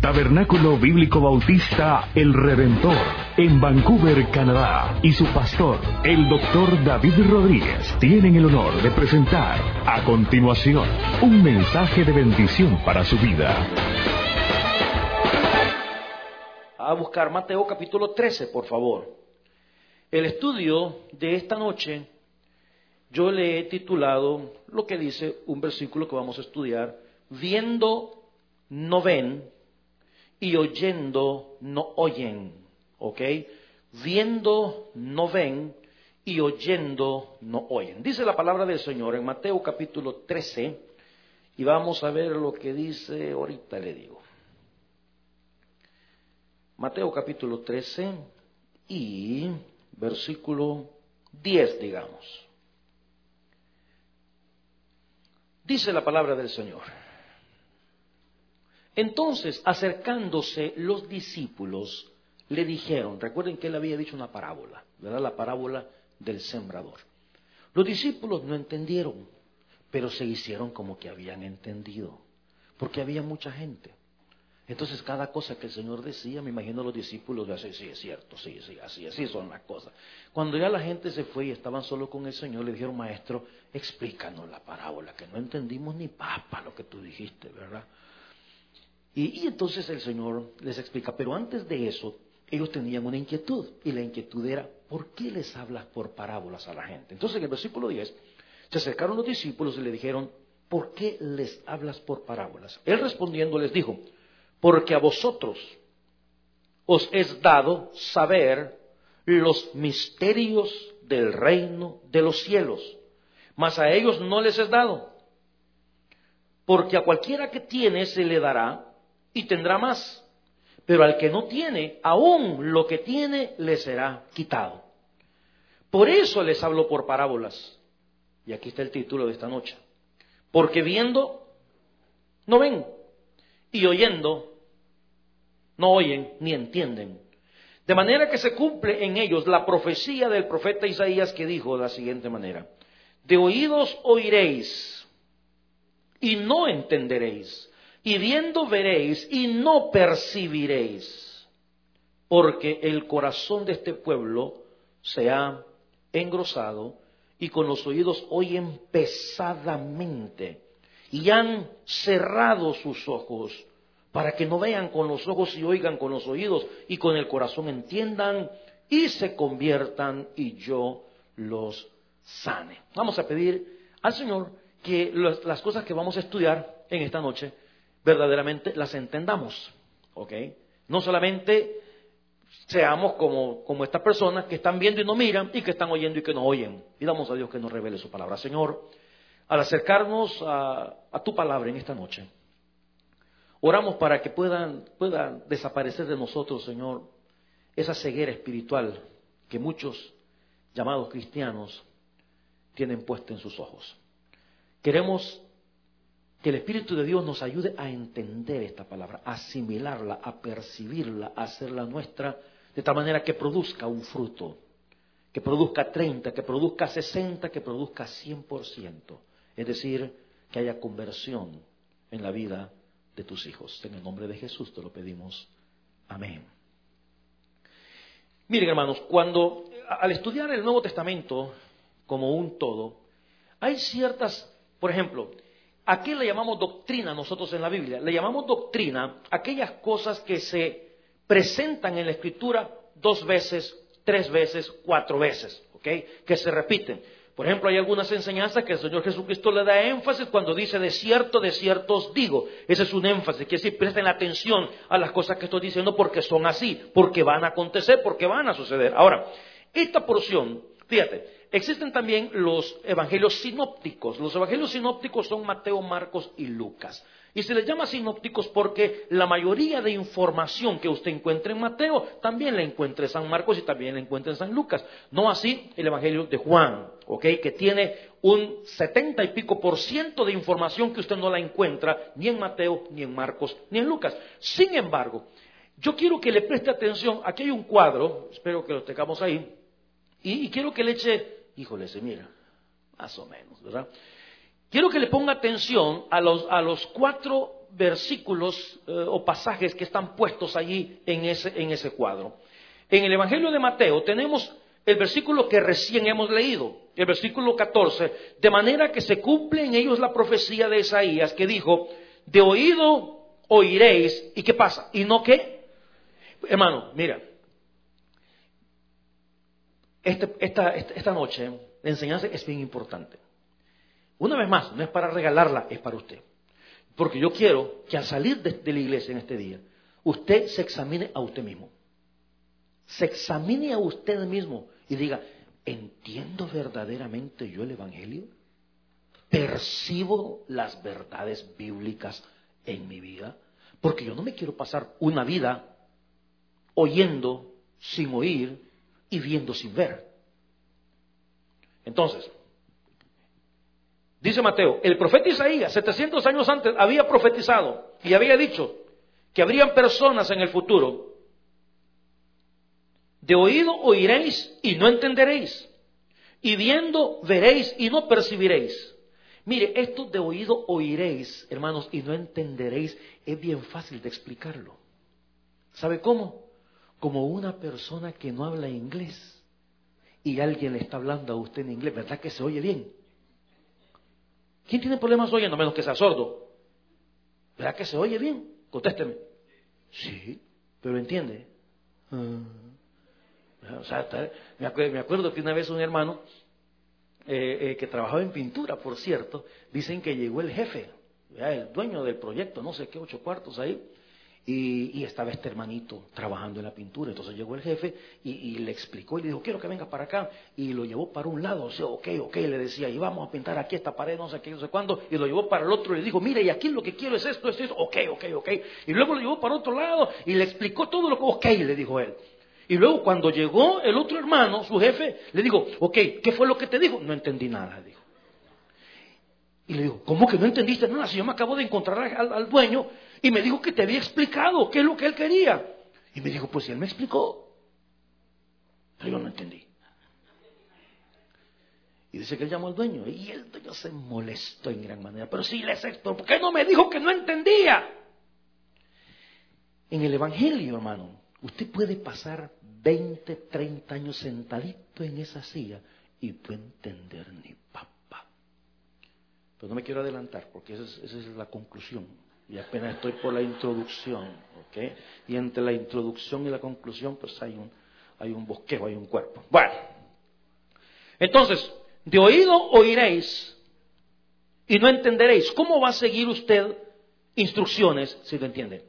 Tabernáculo Bíblico Bautista El Redentor, en Vancouver, Canadá, y su pastor, el Dr. David Rodríguez, tienen el honor de presentar a continuación un mensaje de bendición para su vida. A buscar Mateo capítulo 13, por favor. El estudio de esta noche yo le he titulado lo que dice un versículo que vamos a estudiar: viendo no ven y oyendo no oyen. ¿Ok? Viendo no ven y oyendo no oyen. Dice la palabra del Señor en Mateo capítulo 13 y vamos a ver lo que dice, ahorita le digo. Mateo capítulo 13 y versículo 10, digamos. Dice la palabra del Señor: entonces, acercándose los discípulos, le dijeron, recuerden que él había dicho una parábola, ¿verdad? La parábola del sembrador. Los discípulos no entendieron, pero se hicieron como que habían entendido, porque había mucha gente. Entonces, cada cosa que el Señor decía, me imagino los discípulos de así, sí, es cierto, sí, así son las cosas. Cuando ya la gente se fue y estaban solo con el Señor, le dijeron: maestro, explícanos la parábola, que no entendimos ni papa lo que tú dijiste, ¿verdad? Y entonces el Señor les explica, pero antes de eso, ellos tenían una inquietud, y la inquietud era: ¿por qué les hablas por parábolas a la gente? Entonces, en el versículo 10, se acercaron los discípulos y le dijeron: ¿por qué les hablas por parábolas? Él respondiendo les dijo: porque a vosotros os es dado saber los misterios del reino de los cielos, mas a ellos no les es dado. Porque a cualquiera que tiene se le dará y tendrá más, pero al que no tiene, aún lo que tiene le será quitado. Por eso les hablo por parábolas. Y aquí está el título de esta noche: porque viendo no ven, y oyendo no oyen ni entienden. De manera que se cumple en ellos la profecía del profeta Isaías, que dijo de la siguiente manera: de oídos oiréis y no entenderéis, y viendo veréis y no percibiréis, porque el corazón de este pueblo se ha engrosado, y con los oídos oyen pesadamente, y han cerrado sus ojos, para que no vean con los ojos y oigan con los oídos, y con el corazón entiendan y se conviertan, y yo los sane. Vamos a pedir al Señor que las cosas que vamos a estudiar en esta noche verdaderamente las entendamos, ¿ok? No solamente seamos como estas personas que están viendo y no miran, y que están oyendo y que no oyen. Pidamos a Dios que nos revele su palabra. Señor, al acercarnos a tu palabra en esta noche, oramos para que puedan desaparecer de nosotros, Señor, esa ceguera espiritual que muchos llamados cristianos tienen puesta en sus ojos. Queremos que el Espíritu de Dios nos ayude a entender esta palabra, a asimilarla, a percibirla, a hacerla nuestra, de tal manera que produzca un fruto, que produzca 30, que produzca 60, que produzca 100%. Es decir, que haya conversión en la vida de tus hijos. En el nombre de Jesús te lo pedimos. Amén. Miren, hermanos, al estudiar el Nuevo Testamento como un todo, hay ciertas, por ejemplo, ¿a qué le llamamos doctrina nosotros en la Biblia? Le llamamos doctrina aquellas cosas que se presentan en la Escritura 2 veces, 3 veces, 4 veces, ¿ok? Que se repiten. Por ejemplo, hay algunas enseñanzas que el Señor Jesucristo le da énfasis cuando dice: de cierto os digo. Ese es un énfasis, quiere decir, presten atención a las cosas que estoy diciendo, porque son así, porque van a acontecer, porque van a suceder. Ahora, esta porción, fíjate, existen también los evangelios sinópticos. Los evangelios sinópticos son Mateo, Marcos y Lucas. Y se les llama sinópticos porque la mayoría de información que usted encuentra en Mateo también la encuentra en San Marcos y también la encuentra en San Lucas. No así el evangelio de Juan, ¿ok? Que tiene un 70 y pico % de información que usted no la encuentra ni en Mateo, ni en Marcos, ni en Lucas. Sin embargo, yo quiero que le preste atención. Aquí hay un cuadro, espero que lo tengamos ahí, y quiero que le eche, híjole, se mira, más o menos, ¿verdad? Quiero que le ponga atención a los 4 versículos o pasajes que están puestos allí en ese cuadro. En el Evangelio de Mateo tenemos el versículo que recién hemos leído, el versículo 14, de manera que se cumple en ellos la profecía de Isaías que dijo, de oído oiréis, ¿y qué pasa? ¿Y no qué? Hermano, mira, esta noche la enseñanza es bien importante. Una vez más, no es para regalarla, es para usted. Porque yo quiero que al salir de la iglesia en este día, usted se examine a usted mismo. Se examine a usted mismo y diga, ¿entiendo verdaderamente yo el Evangelio? ¿Percibo las verdades bíblicas en mi vida? Porque yo no me quiero pasar una vida oyendo sin oír y viendo sin ver. Entonces, dice Mateo, el profeta Isaías, 700 años antes, había profetizado y había dicho que habrían personas en el futuro. De oído oiréis y no entenderéis, y viendo veréis y no percibiréis. Mire, esto de oído oiréis, hermanos, y no entenderéis, es bien fácil de explicarlo. ¿Sabe cómo? Como una persona que no habla inglés y alguien le está hablando a usted en inglés, ¿verdad que se oye bien? ¿Quién tiene problemas oyendo, menos que sea sordo? ¿Verdad que se oye bien? Contésteme. Sí, pero entiende. O sea, me acuerdo que una vez un hermano que trabajaba en pintura, por cierto, dicen que llegó el jefe, el dueño del proyecto, no sé qué, 8 cuartos ahí, y estaba este hermanito trabajando en la pintura. Entonces llegó el jefe y le explicó y le dijo, quiero que venga para acá, y lo llevó para un lado, o sea, ok, le decía, y vamos a pintar aquí esta pared, no sé qué, no sé cuándo, y lo llevó para el otro y le dijo, mire, y aquí lo que quiero es esto, ok, y luego lo llevó para otro lado y le explicó todo lo que, ok, le dijo él. Y luego cuando llegó el otro hermano, su jefe, le dijo, ok, ¿qué fue lo que te dijo? No entendí nada, dijo. Y le digo, ¿cómo que no entendiste nada? Si yo me acabo de encontrar al dueño y me dijo que te había explicado qué es lo que él quería. Y me dijo, pues si él me explicó, pero yo no entendí. Y dice que él llamó al dueño y el dueño se molestó en gran manera. Pero sí les explicó, ¿por qué no me dijo que no entendía? En el Evangelio, hermano, usted puede pasar 20, 30 años sentadito en esa silla y no entender ni papá. Pero no me quiero adelantar porque esa es la conclusión. Y apenas estoy por la introducción, ¿ok? Y entre la introducción y la conclusión, pues hay un bosquejo, hay un cuerpo. Bueno, entonces, de oído oiréis y no entenderéis. ¿Cómo va a seguir usted instrucciones si lo entiende?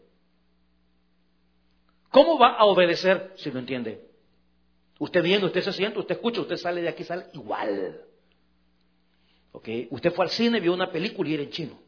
¿Cómo va a obedecer si lo entiende? Usted viendo, usted se siente, usted escucha, usted sale de aquí, sale igual. ¿Ok? Usted fue al cine, vio una película y era en chino.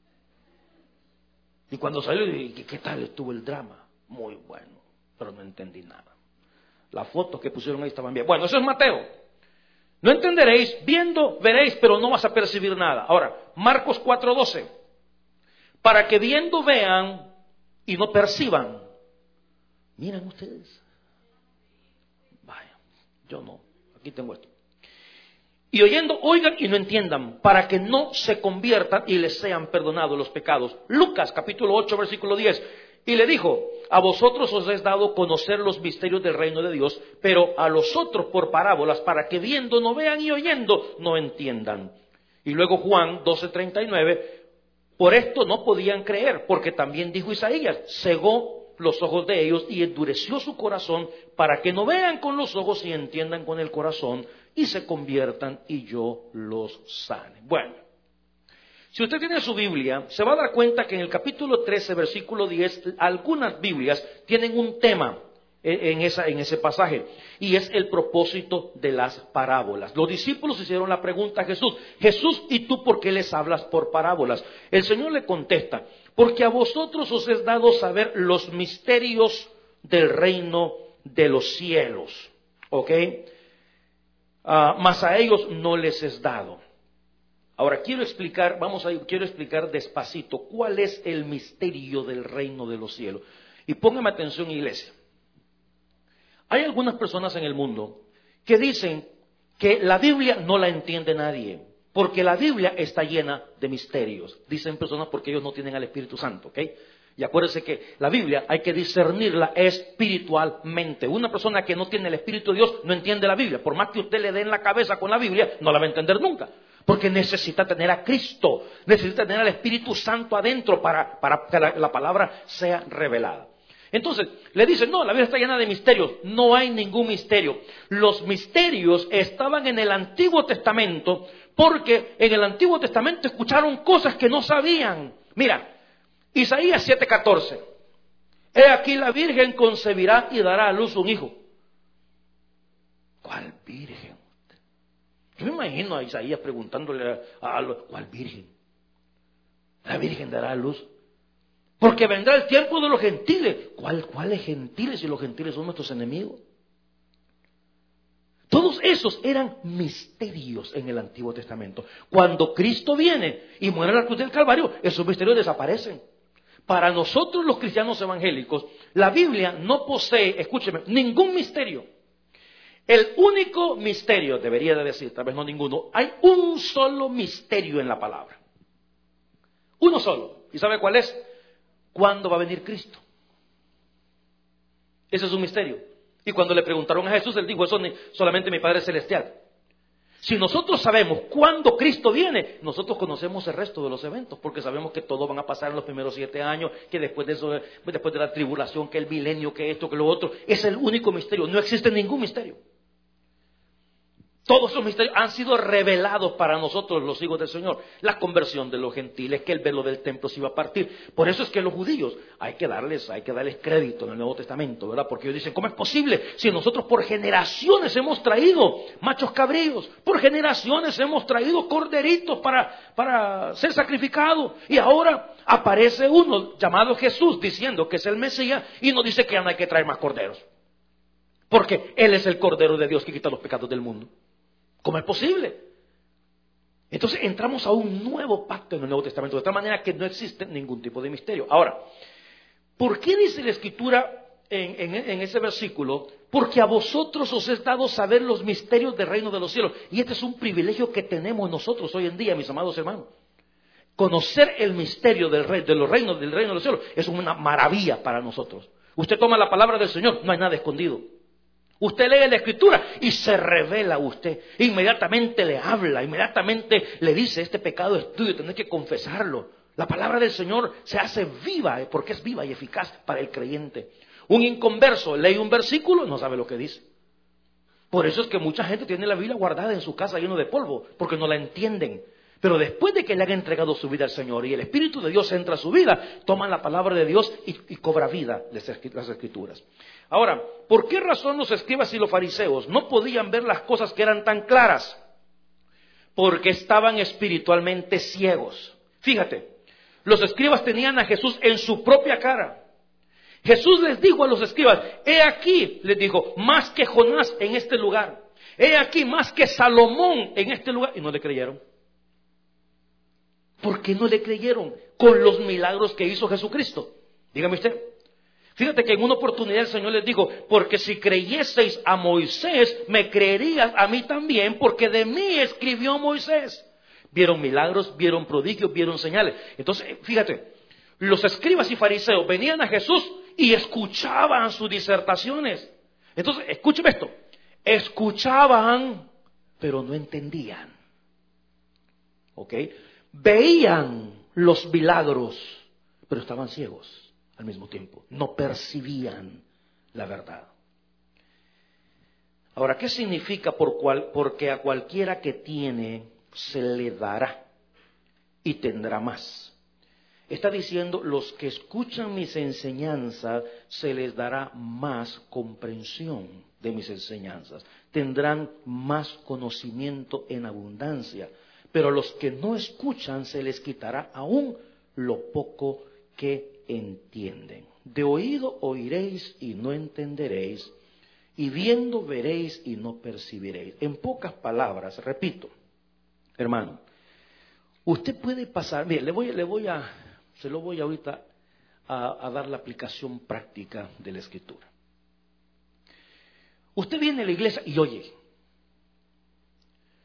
Y cuando salió, ¿qué tal estuvo el drama? Muy bueno, pero no entendí nada. Las fotos que pusieron ahí estaban bien. Bueno, eso es Mateo. No entenderéis, viendo veréis, pero no vas a percibir nada. Ahora, Marcos 4:12. Para que viendo vean y no perciban. Miren ustedes. Vaya, yo no. Aquí tengo esto. Y oyendo, oigan y no entiendan, para que no se conviertan y les sean perdonados los pecados. Lucas capítulo 8, versículo 10. Y le dijo, a vosotros os es dado conocer los misterios del reino de Dios, pero a los otros por parábolas, para que viendo no vean y oyendo no entiendan. Y luego Juan 12:39, por esto no podían creer, porque también dijo Isaías, cegó los ojos de ellos y endureció su corazón para que no vean con los ojos y entiendan con el corazón y se conviertan y yo los sane. Bueno, si usted tiene su Biblia, se va a dar cuenta que en el capítulo 13, versículo 10, algunas Biblias tienen un tema en ese pasaje, y es el propósito de las parábolas. Los discípulos hicieron la pregunta a Jesús, Jesús, ¿y tú por qué les hablas por parábolas? El Señor le contesta, porque a vosotros os es dado saber los misterios del reino de los cielos, ¿ok? Mas a ellos no les es dado. Ahora quiero explicar despacito cuál es el misterio del reino de los cielos. Y póngame atención, iglesia. Hay algunas personas en el mundo que dicen que la Biblia no la entiende nadie, Porque la Biblia está llena de misterios. Dicen personas porque ellos no tienen al Espíritu Santo, ¿ok? Y acuérdense que la Biblia hay que discernirla espiritualmente. Una persona que no tiene el Espíritu de Dios no entiende la Biblia. Por más que usted le dé en la cabeza con la Biblia, no la va a entender nunca. Porque necesita tener a Cristo, necesita tener al Espíritu Santo adentro para que la palabra sea revelada. Entonces, le dicen, no, la Biblia está llena de misterios. No hay ningún misterio. Los misterios estaban en el Antiguo Testamento porque en el Antiguo Testamento escucharon cosas que no sabían. Mira, Isaías 7:14. He aquí la Virgen concebirá y dará a luz un hijo. ¿Cuál Virgen? Yo me imagino a Isaías preguntándole ¿cuál Virgen? La Virgen dará a luz. Porque vendrá el tiempo de los gentiles. ¿Cuáles gentiles si los gentiles son nuestros enemigos? Todos esos eran misterios en el Antiguo Testamento. Cuando Cristo viene y muere en la cruz del Calvario, esos misterios desaparecen. Para nosotros los cristianos evangélicos, la Biblia no posee, escúcheme, ningún misterio. El único misterio, debería de decir, tal vez no ninguno, hay un solo misterio en la palabra. Uno solo. ¿Y sabe cuál es? ¿Cuándo va a venir Cristo? Ese es un misterio. Y cuando le preguntaron a Jesús, él dijo, eso solamente mi Padre Celestial. Si nosotros sabemos cuándo Cristo viene, nosotros conocemos el resto de los eventos, porque sabemos que todos van a pasar en los primeros 7 años, que después de eso, después de la tribulación, que el milenio, que esto, que lo otro. Es el único misterio, no existe ningún misterio. Todos esos misterios han sido revelados para nosotros los hijos del Señor. La conversión de los gentiles, que el velo del templo se iba a partir. Por eso es que los judíos hay que darles crédito en el Nuevo Testamento, ¿verdad? Porque ellos dicen, ¿cómo es posible si nosotros por generaciones hemos traído machos cabríos? Por generaciones hemos traído corderitos para ser sacrificados. Y ahora aparece uno llamado Jesús diciendo que es el Mesías y nos dice que ya no hay que traer más corderos. Porque Él es el Cordero de Dios que quita los pecados del mundo. ¿Cómo es posible? Entonces entramos a un nuevo pacto en el Nuevo Testamento, de tal manera que no existe ningún tipo de misterio. Ahora, ¿por qué dice la Escritura en ese versículo? Porque a vosotros os es dado saber los misterios del reino de los cielos. Y este es un privilegio que tenemos nosotros hoy en día, mis amados hermanos. Conocer el misterio del reino de los cielos es una maravilla para nosotros. Usted toma la palabra del Señor, no hay nada escondido. Usted lee la Escritura y se revela a usted. Inmediatamente le habla, inmediatamente le dice, este pecado es tuyo, tenés que confesarlo. La palabra del Señor se hace viva, porque es viva y eficaz para el creyente. Un inconverso lee un versículo, no sabe lo que dice. Por eso es que mucha gente tiene la Biblia guardada en su casa lleno de polvo, porque no la entienden. Pero después de que le han entregado su vida al Señor y el Espíritu de Dios entra a su vida, toman la palabra de Dios y cobra vida las Escrituras. Ahora, ¿por qué razón los escribas y los fariseos no podían ver las cosas que eran tan claras? Porque estaban espiritualmente ciegos. Fíjate, los escribas tenían a Jesús en su propia cara. Jesús les dijo a los escribas, he aquí, les dijo, más que Jonás en este lugar. He aquí, más que Salomón en este lugar. Y no le creyeron. ¿Por qué no le creyeron con los milagros que hizo Jesucristo? Dígame usted. Fíjate que en una oportunidad el Señor les dijo, porque si creyeseis a Moisés, me creerías a mí también, porque de mí escribió Moisés. Vieron milagros, vieron prodigios, vieron señales. Entonces, fíjate, los escribas y fariseos venían a Jesús y escuchaban sus disertaciones. Entonces, escúcheme esto. Escuchaban, pero no entendían. ¿Ok? Veían los milagros, pero estaban ciegos al mismo tiempo. No percibían la verdad. Ahora, ¿qué significa porque a cualquiera que tiene se le dará y tendrá más? Está diciendo, los que escuchan mis enseñanzas se les dará más comprensión de mis enseñanzas. Tendrán más conocimiento en abundancia. Pero a los que no escuchan se les quitará aún lo poco que entienden. De oído oiréis y no entenderéis, y viendo veréis y no percibiréis. En pocas palabras, repito, hermano, usted puede pasar, mire, se lo voy ahorita a dar la aplicación práctica de la Escritura. Usted viene a la iglesia y oye.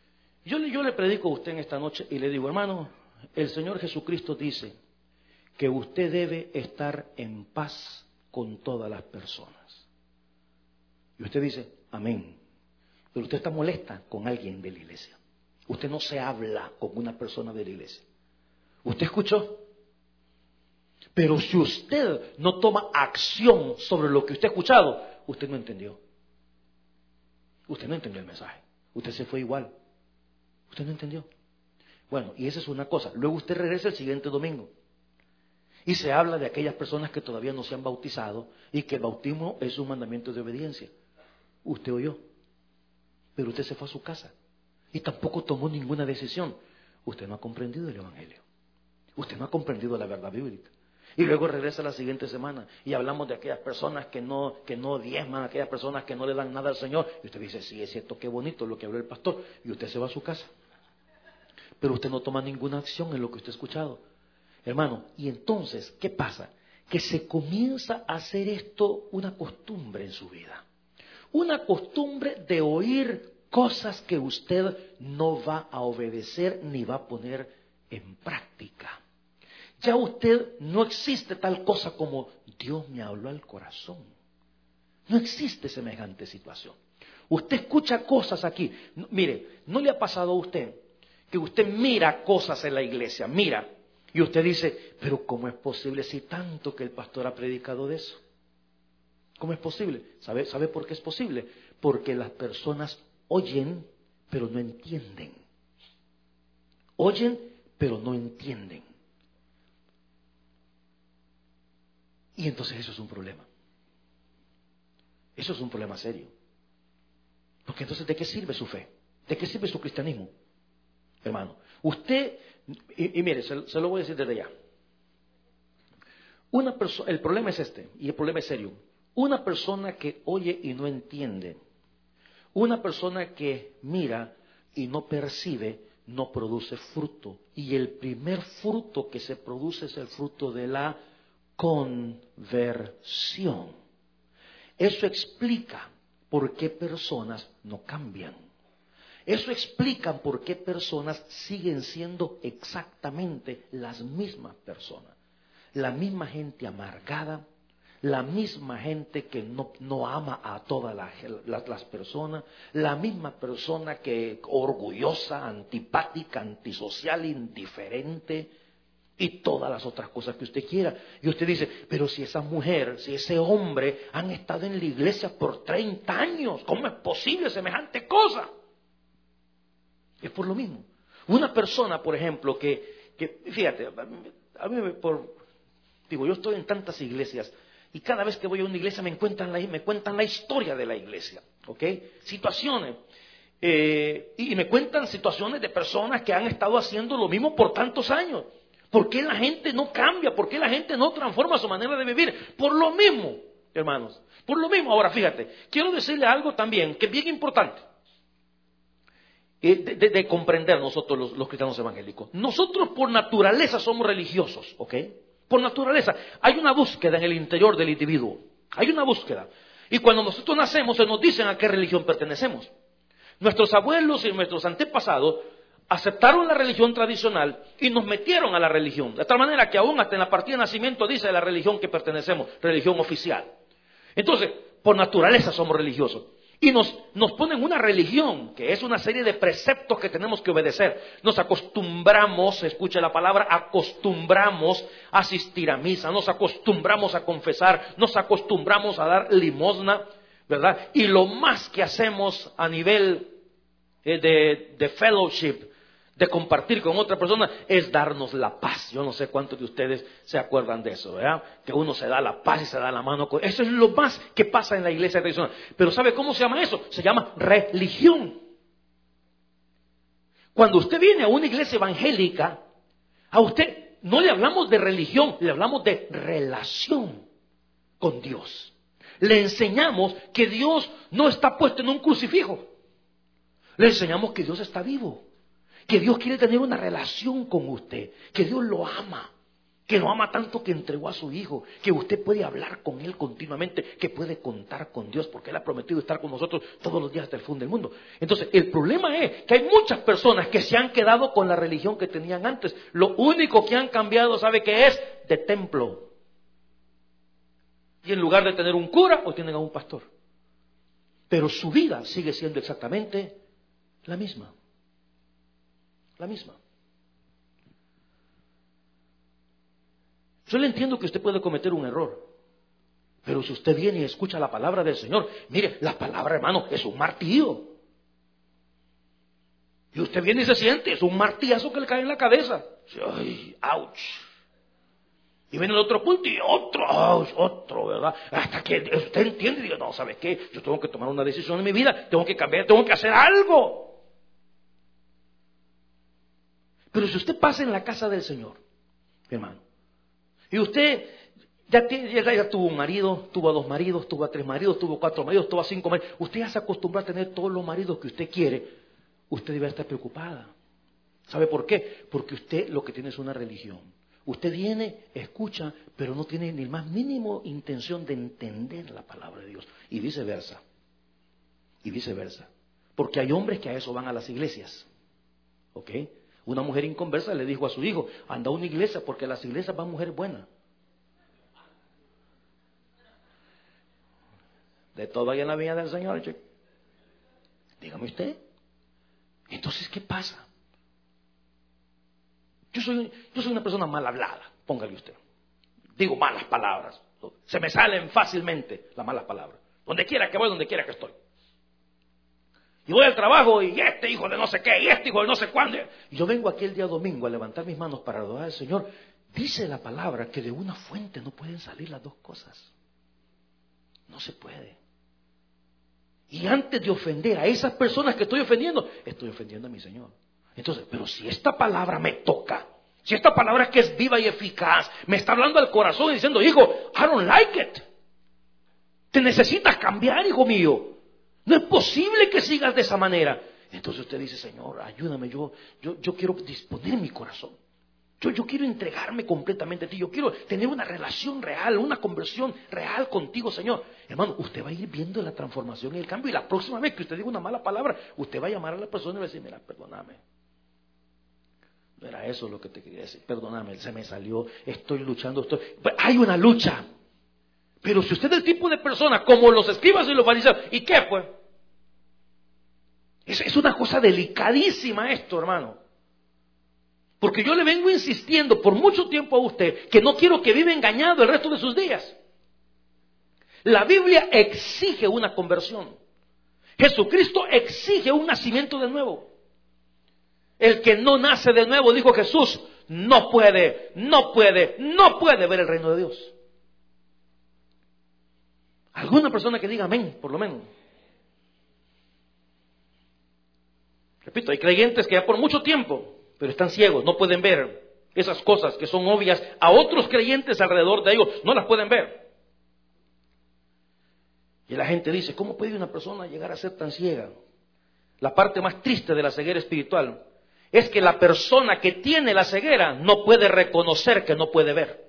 Yo le predico a usted en esta noche y le digo, hermano, el Señor Jesucristo dice que usted debe estar en paz con todas las personas. Y usted dice, amén. Pero usted está molesta con alguien de la iglesia. Usted no se habla con una persona de la iglesia. ¿Usted escuchó? Pero si usted no toma acción sobre lo que usted ha escuchado, usted no entendió. Usted no entendió el mensaje. Usted se fue igual. Usted no entendió. Bueno, y esa es una cosa. Luego usted regresa el siguiente domingo y se habla de aquellas personas que todavía no se han bautizado y que el bautismo es un mandamiento de obediencia. Usted oyó, pero usted se fue a su casa y tampoco tomó ninguna decisión. Usted no ha comprendido el Evangelio. Usted no ha comprendido la verdad bíblica. Y luego regresa la siguiente semana y hablamos de aquellas personas que no diezman, aquellas personas que no le dan nada al Señor. Y usted dice, sí, es cierto, qué bonito lo que habló el pastor. Y usted se va a su casa. Pero usted no toma ninguna acción en lo que usted ha escuchado. Hermano, y entonces, ¿qué pasa? Que se comienza a hacer esto una costumbre en su vida. Una costumbre de oír cosas que usted no va a obedecer ni va a poner en práctica. Ya usted no existe tal cosa como Dios me habló al corazón. No existe semejante situación. Usted escucha cosas aquí. Mire, ¿no le ha pasado a usted que usted mira cosas en la iglesia? Mira, y usted dice, pero ¿cómo es posible si tanto que el pastor ha predicado de eso? ¿Cómo es posible? ¿Sabe por qué es posible? Porque las personas oyen, pero no entienden. Oyen, pero no entienden. Y entonces eso es un problema. Eso es un problema serio. Porque entonces, ¿de qué sirve su fe? ¿De qué sirve su cristianismo? Hermano, usted, y mire, se lo voy a decir desde ya. El problema es este, y el problema es serio. Una persona que oye y no entiende, una persona que mira y no percibe, no produce fruto. Y el primer fruto que se produce es el fruto de la conversión. Eso explica por qué personas no cambian. Eso explica por qué personas siguen siendo exactamente las mismas personas. La misma gente amargada, la misma gente que no ama a todas las personas, la misma persona que orgullosa, antipática, antisocial, indiferente y todas las otras cosas que usted quiera. Y usted dice, pero si esa mujer, si ese hombre han estado en la iglesia por 30 años, ¿cómo es posible semejante cosa? Es por lo mismo. Una persona, por ejemplo, que fíjate, a mí yo estoy en tantas iglesias y cada vez que voy a una iglesia me cuentan la historia de la iglesia, ¿ok? Situaciones. Y me cuentan situaciones de personas que han estado haciendo lo mismo por tantos años. ¿Por qué la gente no cambia? ¿Por qué la gente no transforma su manera de vivir? Por lo mismo, hermanos. Por lo mismo. Ahora, fíjate, quiero decirle algo también que es bien importante. De comprender nosotros los cristianos evangélicos. Nosotros por naturaleza somos religiosos, ¿ok? Por naturaleza. Hay una búsqueda en el interior del individuo. Hay una búsqueda. Y cuando nosotros nacemos se nos dicen a qué religión pertenecemos. Nuestros abuelos y nuestros antepasados aceptaron la religión tradicional y nos metieron a la religión. De tal manera que aún hasta en la partida de nacimiento dice la religión que pertenecemos, religión oficial. Entonces, por naturaleza somos religiosos. Y nos ponen una religión, que es una serie de preceptos que tenemos que obedecer. Nos acostumbramos, escuche la palabra, acostumbramos a asistir a misa, nos acostumbramos a confesar, nos acostumbramos a dar limosna, ¿verdad? Y lo más que hacemos a nivel de fellowship, de compartir con otra persona, es darnos la paz. Yo no sé cuántos de ustedes se acuerdan de eso, ¿verdad? Que uno se da la paz y se da la mano. Eso es lo más que pasa en la iglesia tradicional. Pero ¿sabe cómo se llama eso? Se llama religión. Cuando usted viene a una iglesia evangélica, a usted no le hablamos de religión, le hablamos de relación con Dios. Le enseñamos que Dios no está puesto en un crucifijo. Le enseñamos que Dios está vivo. Que Dios quiere tener una relación con usted, que Dios lo ama, que lo ama tanto que entregó a su Hijo, que usted puede hablar con Él continuamente, que puede contar con Dios, porque Él ha prometido estar con nosotros todos los días hasta el fin del mundo. Entonces, el problema es que hay muchas personas que se han quedado con la religión que tenían antes. Lo único que han cambiado, ¿sabe qué es? De templo. Y en lugar de tener un cura, o tienen a un pastor. Pero su vida sigue siendo exactamente la misma. La misma. Yo le entiendo que usted puede cometer un error, pero si usted viene y escucha la palabra del Señor, mire, la palabra, hermano, es un martillo. Y usted viene y se siente, es un martillazo que le cae en la cabeza. Ay, ouch. Y viene el otro punto y otro, ouch, otro, ¿verdad? Hasta que usted entiende y diga, no, ¿sabe qué? Yo tengo que tomar una decisión en mi vida, tengo que cambiar, tengo que hacer algo. Pero si usted pasa en la casa del Señor, hermano, y usted ya tuvo un marido, tuvo a 2 maridos, tuvo a 3 maridos, tuvo 4 maridos, tuvo a 5 maridos. Usted ya se acostumbró a tener todos los maridos que usted quiere. Usted debe estar preocupada. ¿Sabe por qué? Porque usted lo que tiene es una religión. Usted viene, escucha, pero no tiene ni el más mínimo intención de entender la palabra de Dios. Y viceversa. Y viceversa. Porque hay hombres que a eso van a las iglesias. ¿Ok? Una mujer inconversa le dijo a su hijo, anda a una iglesia porque a las iglesias van mujeres buenas. De todo hay en la vida del Señor, chico. Dígame usted. Entonces, ¿qué pasa? Yo soy una persona mal hablada, póngale usted. Digo malas palabras. Se me salen fácilmente las malas palabras. Donde quiera que voy, donde quiera que estoy. Y voy al trabajo y este hijo de no sé qué, y este hijo de no sé cuándo. Y yo vengo aquí el día domingo a levantar mis manos para adorar al Señor. Dice la palabra que de una fuente no pueden salir las dos cosas. No se puede. Y antes de ofender a esas personas que estoy ofendiendo a mi Señor. Entonces, pero si esta palabra me toca, si esta palabra que es viva y eficaz, me está hablando al corazón y diciendo, hijo, I don't like it. Te necesitas cambiar, hijo mío. No es posible que sigas de esa manera. Entonces usted dice, Señor, ayúdame, yo quiero disponer mi corazón. Yo quiero entregarme completamente a ti. Yo quiero tener una relación real, una conversión real contigo, Señor. Hermano, usted va a ir viendo la transformación y el cambio. Y la próxima vez que usted diga una mala palabra, usted va a llamar a la persona y va a decir, mira, perdóname. No era eso lo que te quería decir. Perdóname, se me salió, estoy luchando. Hay una lucha. Pero si usted es el tipo de persona como los escribas y los fariseos, ¿y qué pues? Es una cosa delicadísima esto, hermano. Porque yo le vengo insistiendo por mucho tiempo a usted que no quiero que viva engañado el resto de sus días. La Biblia exige una conversión. Jesucristo exige un nacimiento de nuevo. El que no nace de nuevo, dijo Jesús, no puede ver el reino de Dios. Alguna persona que diga amén, por lo menos. Repito, hay creyentes que ya por mucho tiempo, pero están ciegos, no pueden ver esas cosas que son obvias a otros creyentes alrededor de ellos, no las pueden ver. Y la gente dice, ¿cómo puede una persona llegar a ser tan ciega? La parte más triste de la ceguera espiritual es que la persona que tiene la ceguera no puede reconocer que no puede ver.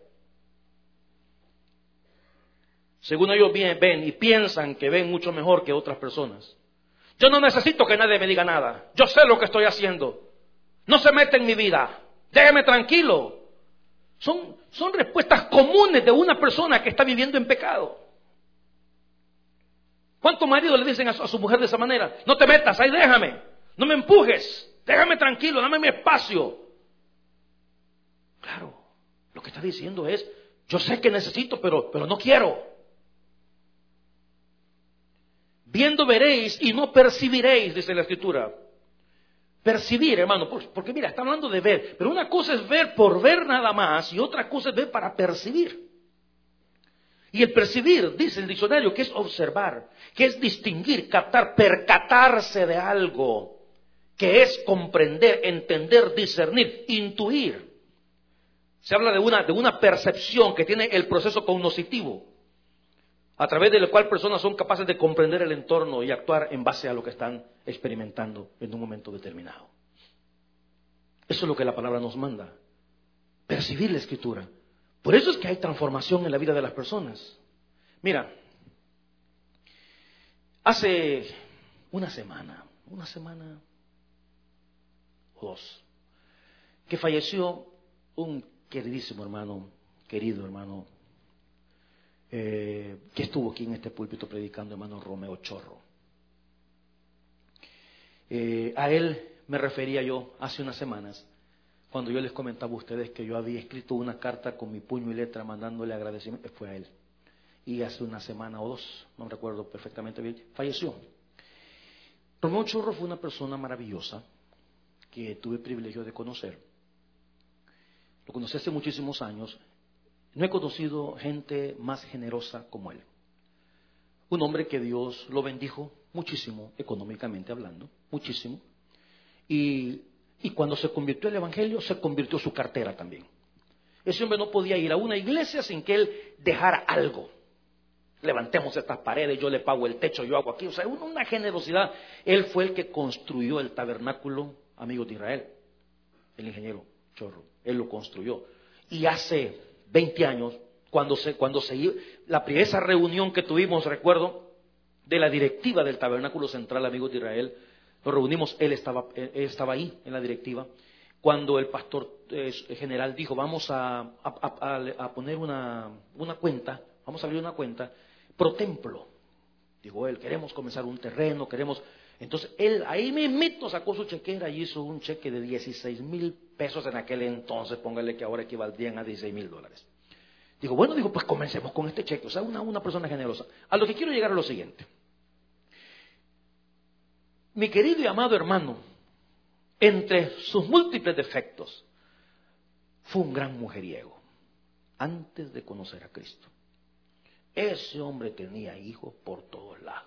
Según ellos ven y piensan que ven mucho mejor que otras personas. Yo no necesito que nadie me diga nada. Yo sé lo que estoy haciendo. No se mete en mi vida. Déjeme tranquilo. Son respuestas comunes de una persona que está viviendo en pecado. ¿Cuántos maridos le dicen a su mujer de esa manera? No te metas, ahí déjame. No me empujes. Déjame tranquilo, dame mi espacio. Claro, lo que está diciendo es, yo sé que necesito, pero no quiero. Viendo veréis y no percibiréis, dice la Escritura. Percibir, hermano, porque mira, está hablando de ver, pero una cosa es ver por ver nada más y otra cosa es ver para percibir. Y el percibir, dice el diccionario, que es observar, que es distinguir, captar, percatarse de algo, que es comprender, entender, discernir, intuir. Se habla de una percepción que tiene el proceso cognoscitivo, a través del cual personas son capaces de comprender el entorno y actuar en base a lo que están experimentando en un momento determinado. Eso es lo que la palabra nos manda. Percibir la Escritura. Por eso es que hay transformación en la vida de las personas. Mira, hace una semana o dos, que falleció un querido hermano, que estuvo aquí en este púlpito predicando, hermano Romeo Chorro. A él me refería yo hace unas semanas, cuando yo les comentaba a ustedes que yo había escrito una carta con mi puño y letra mandándole agradecimiento, fue a él. Y hace una semana o dos, no recuerdo perfectamente bien, falleció. Romeo Chorro fue una persona maravillosa que tuve el privilegio de conocer. Lo conocí hace muchísimos años. No he conocido gente más generosa como él. Un hombre que Dios lo bendijo muchísimo, económicamente hablando, muchísimo. Y cuando se convirtió al Evangelio, se convirtió su cartera también. Ese hombre no podía ir a una iglesia sin que él dejara algo. Levantemos estas paredes, yo le pago el techo, yo hago aquí. O sea, una generosidad. Él fue el que construyó el tabernáculo, amigos de Israel, el ingeniero Chorro. Él lo construyó. Y hace 20 años, esa reunión que tuvimos, recuerdo, de la directiva del Tabernáculo Central, amigos de Israel, nos reunimos, él estaba ahí en la directiva, cuando el pastor general dijo, vamos a poner una cuenta, vamos a abrir una cuenta pro templo. Dijo él, queremos comenzar un terreno, Entonces él ahí mismito sacó su chequera y hizo un cheque de 16,000 pesos en aquel entonces, póngale que ahora equivaldrían a $16,000. Digo, pues comencemos con este cheque. O sea, una persona generosa. A lo que quiero llegar a lo siguiente. Mi querido y amado hermano, entre sus múltiples defectos, fue un gran mujeriego antes de conocer a Cristo. Ese hombre tenía hijos por todos lados.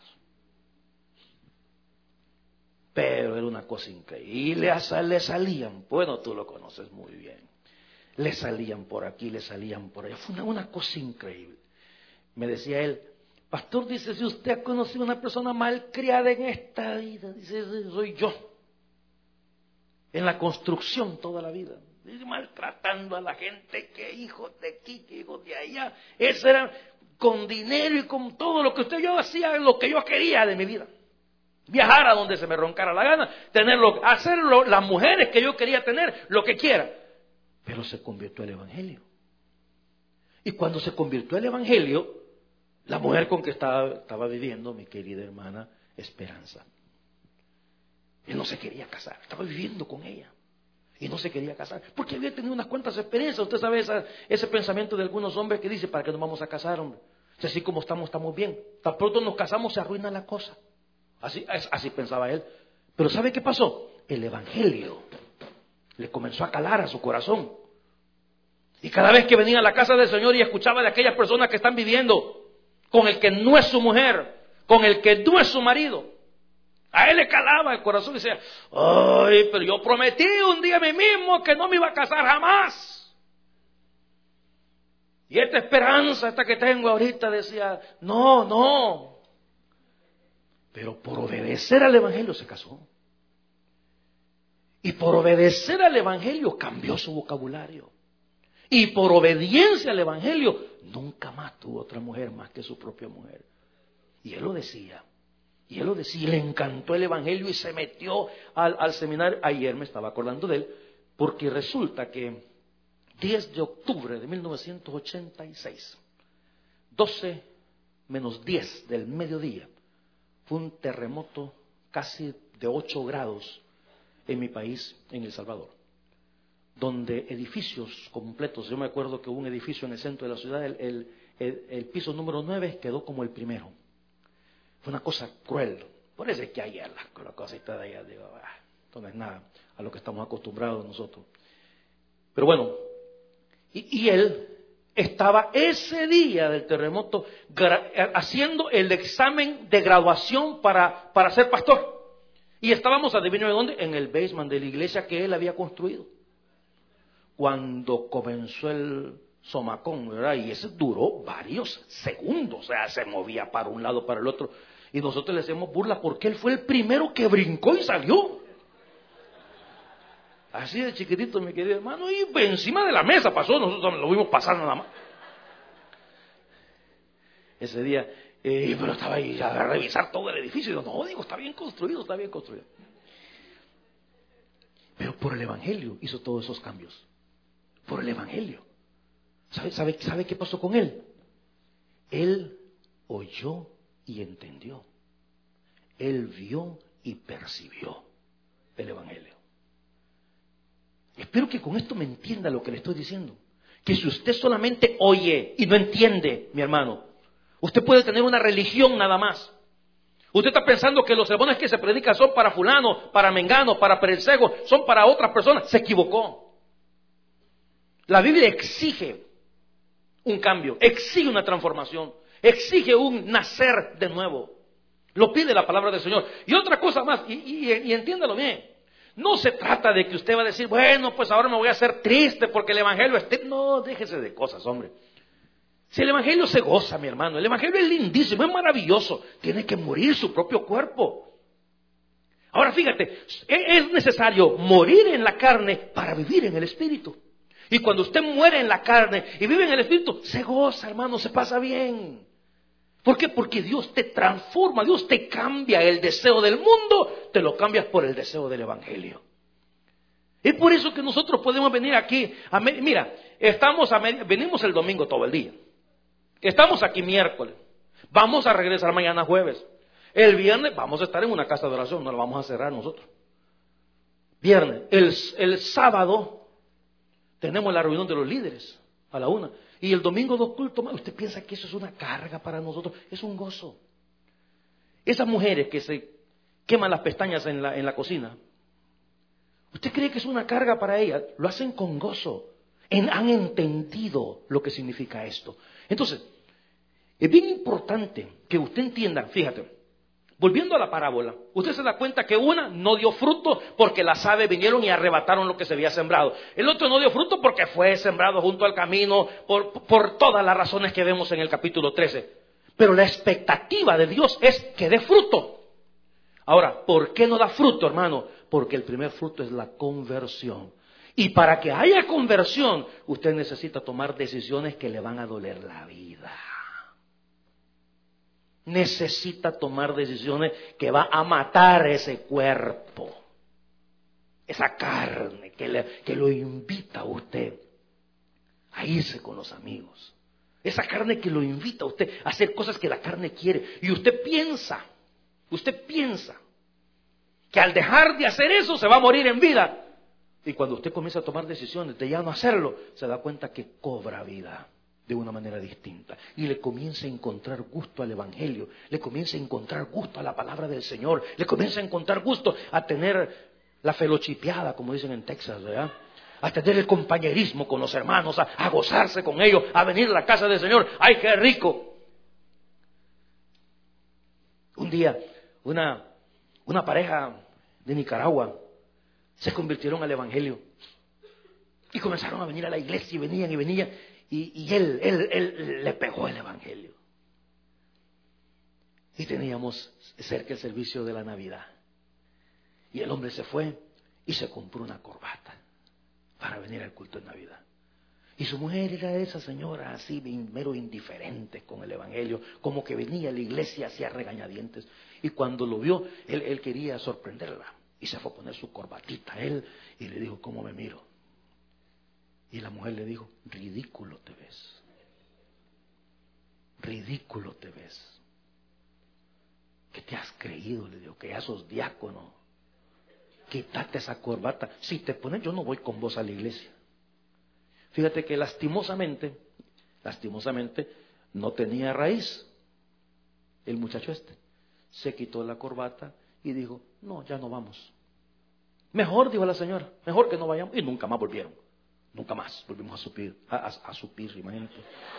Pero era una cosa increíble. Y le salían, bueno, tú lo conoces muy bien. Le salían por aquí, le salían por allá. Fue una cosa increíble. Me decía él, pastor, dice, si usted ha conocido a una persona malcriada en esta vida, dice, soy yo. En la construcción toda la vida. Dice, maltratando a la gente, que hijos de aquí, que hijos de allá. Eso era con dinero y con todo lo que yo hacía, lo que yo quería de mi vida. Viajar a donde se me roncara la gana, hacerlo, las mujeres que yo quería tener, lo que quiera. Pero se convirtió al Evangelio. Y cuando se convirtió al Evangelio, la mujer con que estaba viviendo, mi querida hermana Esperanza, él no se quería casar, estaba viviendo con ella. Y no se quería casar, porque había tenido unas cuantas experiencias. Usted sabe ese pensamiento de algunos hombres que dice, ¿para qué nos vamos a casar, hombre? Si así como estamos bien. Tan pronto nos casamos se arruina la cosa. Así pensaba él. Pero ¿sabe qué pasó? El Evangelio le comenzó a calar a su corazón. Y cada vez que venía a la casa del Señor y escuchaba de aquellas personas que están viviendo con el que no es su mujer, con el que no es su marido, a él le calaba el corazón y decía, ay, pero yo prometí un día a mí mismo que no me iba a casar jamás. Y esta esperanza, que tengo ahorita, decía, no. Pero por obedecer al Evangelio se casó. Y por obedecer al Evangelio cambió su vocabulario. Y por obediencia al Evangelio nunca más tuvo otra mujer más que su propia mujer. Y él lo decía. Y le encantó el Evangelio y se metió al seminario. Ayer me estaba acordando de él, porque resulta que 10 de octubre de 1986, 12 menos 10 del mediodía, fue un terremoto casi de 8 grados en mi país, en El Salvador, donde edificios completos, yo me acuerdo que hubo un edificio en el centro de la ciudad, el piso número 9 quedó como el primero. Fue una cosa cruel. Por eso es que ayer la cosita de allá, digo, esto no es nada a lo que estamos acostumbrados nosotros. Pero bueno, y él estaba ese día del terremoto haciendo el examen de graduación para ser pastor. Y estábamos, adivinen de dónde, en el basement de la iglesia que él había construido. Cuando comenzó el somacón, ¿verdad? Y ese duró varios segundos, o sea, se movía para un lado, para el otro. Y nosotros le hacemos burla porque él fue el primero que brincó y salió. Así de chiquitito, mi querido hermano, y encima de la mesa pasó, nosotros lo vimos pasar nada más. Ese día, pero estaba ahí a revisar todo el edificio, y no, digo, está bien construido, está bien construido. Pero por el Evangelio hizo todos esos cambios. Por el Evangelio. ¿Sabe qué pasó con él? Él oyó y entendió. Él vio y percibió el Evangelio. Espero que con esto me entienda lo que le estoy diciendo. Que si usted solamente oye y no entiende, mi hermano, usted puede tener una religión nada más. Usted está pensando que los sermones que se predican son para fulano, para mengano, para perecego, son para otras personas. Se equivocó. La Biblia exige un cambio, exige una transformación, exige un nacer de nuevo. Lo pide la palabra del Señor. Y otra cosa más, y entiéndalo bien, no se trata de que usted va a decir, bueno, pues ahora me voy a hacer triste porque el Evangelio es triste. No, déjese de cosas, hombre. Si el Evangelio se goza, mi hermano, el Evangelio es lindísimo, es maravilloso. Tiene que morir su propio cuerpo. Ahora fíjate, es necesario morir en la carne para vivir en el Espíritu. Y cuando usted muere en la carne y vive en el Espíritu, se goza, hermano, se pasa bien. ¿Por qué? Porque Dios te transforma, Dios te cambia el deseo del mundo, te lo cambias por el deseo del Evangelio. Es por eso que nosotros podemos venir aquí. Mira, venimos el domingo todo el día. Estamos aquí miércoles. Vamos a regresar mañana jueves. El viernes vamos a estar en una casa de oración, no la vamos a cerrar nosotros. Viernes. El sábado tenemos la reunión de los líderes a la 1:00. Y el domingo 2 cultos más. ¿Usted piensa que eso es una carga para nosotros? Es un gozo. Esas mujeres que se queman las pestañas en la cocina, ¿usted cree que es una carga para ellas? Lo hacen con gozo. Han entendido lo que significa esto. Entonces, es bien importante que usted entienda, fíjate, volviendo a la parábola, usted se da cuenta que una no dio fruto porque las aves vinieron y arrebataron lo que se había sembrado. El otro no dio fruto porque fue sembrado junto al camino por todas las razones que vemos en el capítulo 13. Pero la expectativa de Dios es que dé fruto. Ahora, ¿por qué no da fruto, hermano? Porque el primer fruto es la conversión. Y para que haya conversión, usted necesita tomar decisiones que le van a doler la vida. Necesita tomar decisiones que va a matar ese cuerpo, esa carne que lo invita a usted a irse con los amigos. Esa carne que lo invita a usted a hacer cosas que la carne quiere. Y usted piensa que al dejar de hacer eso se va a morir en vida. Y cuando usted comienza a tomar decisiones de ya no hacerlo, se da cuenta que cobra vida de una manera distinta. Y le comienza a encontrar gusto al Evangelio, le comienza a encontrar gusto a la palabra del Señor, le comienza a encontrar gusto a tener la felochipeada, como dicen en Texas, ¿verdad? A tener el compañerismo con los hermanos, a gozarse con ellos, a venir a la casa del Señor. ¡Ay, qué rico! Un día, una pareja de Nicaragua se convirtieron al Evangelio y comenzaron a venir a la iglesia y venían y él le pegó el Evangelio. Y teníamos cerca el servicio de la Navidad y el hombre se fue y se compró una corbata para venir al culto de Navidad. Y su mujer era esa señora así mero indiferente con el Evangelio, como que venía a la iglesia hacía regañadientes. Y cuando lo vio, él quería sorprenderla. Y se fue a poner su corbatita a él y le dijo, ¿cómo me miro? Y la mujer le dijo, ridículo te ves. Ridículo te ves. ¿Qué te has creído? Le dijo, que ya sos diácono. Quítate esa corbata. Si te pones, yo no voy con vos a la iglesia. Fíjate que lastimosamente, no tenía raíz el muchacho se quitó la corbata y dijo, no, ya no vamos. Mejor, dijo la señora, mejor que no vayamos. Y nunca más volvieron. Nunca más volvimos a supir, imagínate.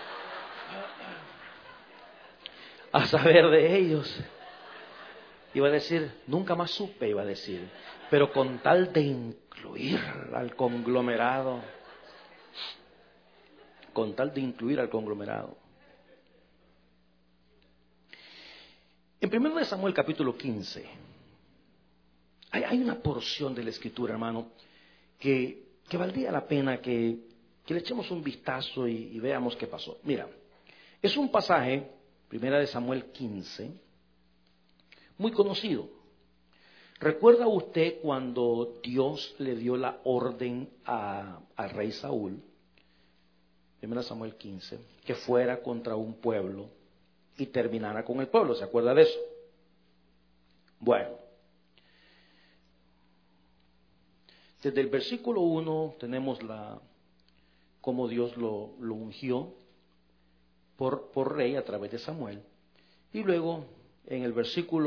A saber de ellos. Iba a decir, nunca más supe, iba a decir. Pero con tal de incluir al conglomerado. Con tal de incluir al conglomerado. En 1 Samuel capítulo 15, hay una porción de la Escritura, hermano, que valdría la pena que le echemos un vistazo y veamos qué pasó. Mira, es un pasaje, 1 Samuel 15, muy conocido. ¿Recuerda usted cuando Dios le dio la orden al rey Saúl, 1 Samuel 15, que fuera contra un pueblo y terminara con el pueblo? ¿Se acuerda de eso? Bueno, desde el versículo 1 tenemos cómo Dios lo ungió por rey a través de Samuel. Y luego en el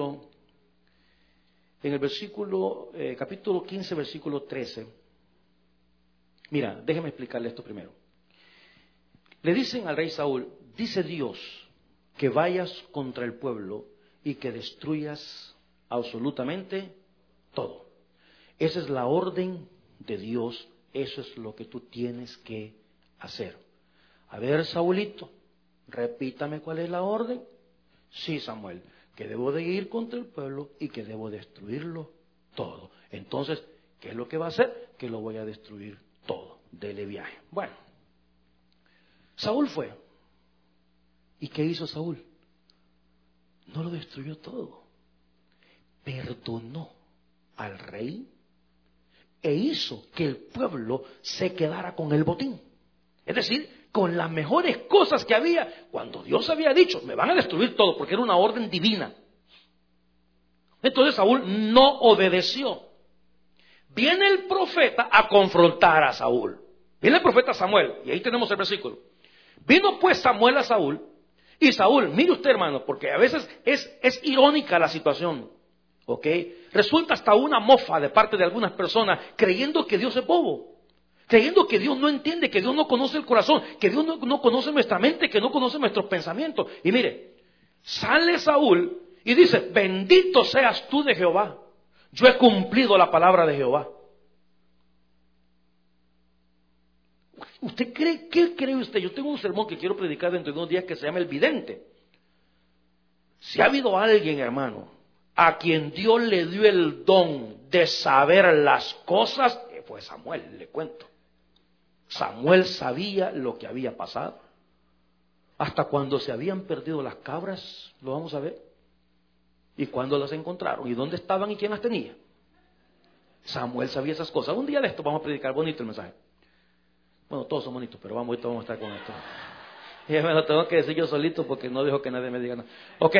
capítulo 15, versículo 13, mira, déjeme explicarle esto primero. Le dicen al rey Saúl, dice Dios que vayas contra el pueblo y que destruyas absolutamente todo. Esa es la orden de Dios, eso es lo que tú tienes que hacer. A ver, Saúlito, repítame cuál es la orden. Sí, Samuel, que debo de ir contra el pueblo y que debo destruirlo todo. Entonces, ¿qué es lo que va a hacer? Que lo voy a destruir todo. Dele viaje. Bueno, Saúl fue. ¿Y qué hizo Saúl? No lo destruyó todo. Perdonó al rey e hizo que el pueblo se quedara con el botín. Es decir, con las mejores cosas que había, cuando Dios había dicho, me van a destruir todo, porque era una orden divina. Entonces Saúl no obedeció. Viene el profeta a confrontar a Saúl. Viene el profeta Samuel, y ahí tenemos el versículo. Vino pues Samuel a Saúl, y Saúl, mire usted, hermano, porque a veces es irónica la situación, ¿ok? Resulta hasta una mofa de parte de algunas personas, creyendo que Dios es bobo. Creyendo que Dios no entiende, que Dios no conoce el corazón, que Dios no conoce nuestra mente, que no conoce nuestros pensamientos. Y mire, sale Saúl y dice, bendito seas tú de Jehová. Yo he cumplido la palabra de Jehová. ¿Usted cree? ¿Qué cree usted? Yo tengo un sermón que quiero predicar dentro de unos días que se llama El Vidente. Si ha habido alguien, hermano, a quien Dios le dio el don de saber las cosas, fue Samuel, le cuento. Samuel sabía lo que había pasado. Hasta cuando se habían perdido las cabras, lo vamos a ver. Y cuando las encontraron, y dónde estaban y quién las tenía. Samuel sabía esas cosas. Un día de esto vamos a predicar bonito el mensaje. Bueno, todos son bonitos, pero ahorita vamos a estar con esto. Y me lo tengo que decir yo solito porque no dejo que nadie me diga nada. Ok.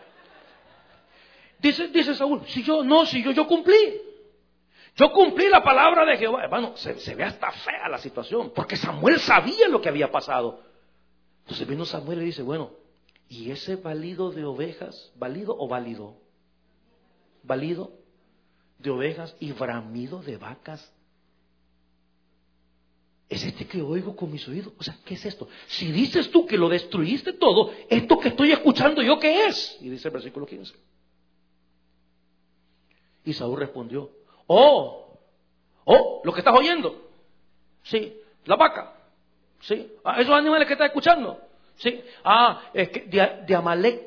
Dice Saúl, si yo cumplí. Yo cumplí la palabra de Jehová. Hermano, se ve hasta fea la situación, porque Samuel sabía lo que había pasado. Entonces vino Samuel y dice, bueno, ¿y ese balido de ovejas, válido o válido? Balido de ovejas y bramido de vacas. Es este que oigo con mis oídos. O sea, ¿qué es esto? Si dices tú que lo destruiste todo, ¿esto que estoy escuchando yo qué es? Y dice el versículo 15. Y Saúl respondió, lo que estás oyendo. Sí, la vaca. Sí, esos animales que estás escuchando. Sí, es que de Amalek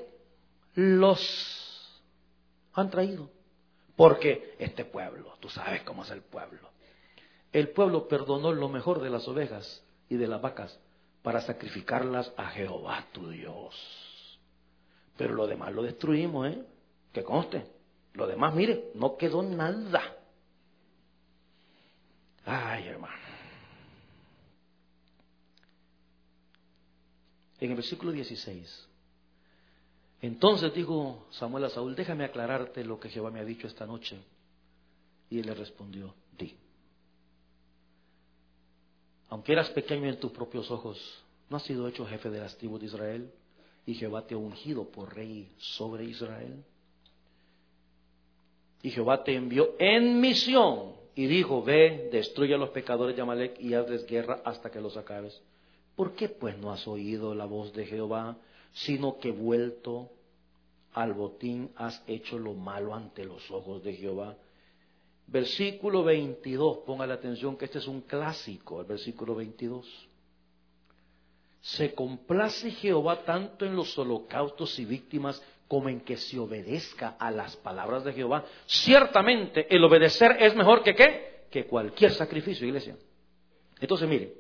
los han traído. Porque este pueblo, tú sabes cómo es el pueblo. El pueblo perdonó lo mejor de las ovejas y de las vacas para sacrificarlas a Jehová tu Dios. Pero lo demás lo destruimos, que conste. Lo demás, mire, no quedó nada. Ay, hermano. En el versículo 16. Entonces dijo Samuel a Saúl, déjame aclararte lo que Jehová me ha dicho esta noche. Y él le respondió, di. Aunque eras pequeño en tus propios ojos, ¿no has sido hecho jefe de las tribus de Israel? Y Jehová te ha ungido por rey sobre Israel. Y Jehová te envió en misión y dijo, ve, destruye a los pecadores de Amalek y hazles guerra hasta que los acabes. ¿Por qué pues no has oído la voz de Jehová, sino que vuelto al botín has hecho lo malo ante los ojos de Jehová? Versículo 22, póngale atención que este es un clásico, el versículo 22. Se complace Jehová tanto en los holocaustos y víctimas como en que se obedezca a las palabras de Jehová. Ciertamente el obedecer es mejor que ¿qué? que cualquier sacrificio, iglesia. Entonces, mire,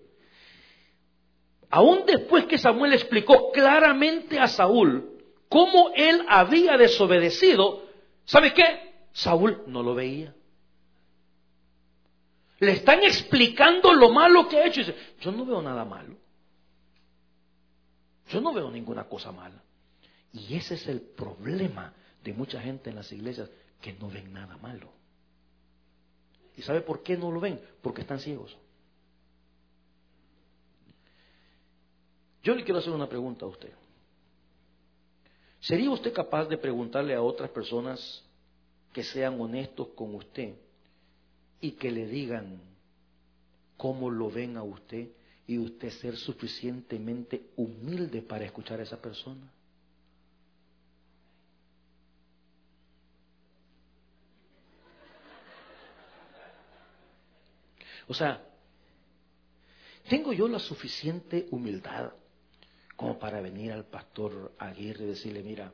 aún después que Samuel explicó claramente a Saúl cómo él había desobedecido, ¿sabe qué? Saúl no lo veía. Le están explicando lo malo que ha hecho y dice, yo no veo nada malo. Yo no veo ninguna cosa mala. Y ese es el problema de mucha gente en las iglesias, que no ven nada malo. ¿Y sabe por qué no lo ven? Porque están ciegos. Yo le quiero hacer una pregunta a usted. ¿Sería usted capaz de preguntarle a otras personas que sean honestos con usted y que le digan cómo lo ven a usted, y usted ser suficientemente humilde para escuchar a esa persona? O sea, ¿tengo yo la suficiente humildad como para venir al pastor Aguirre y decirle, mira,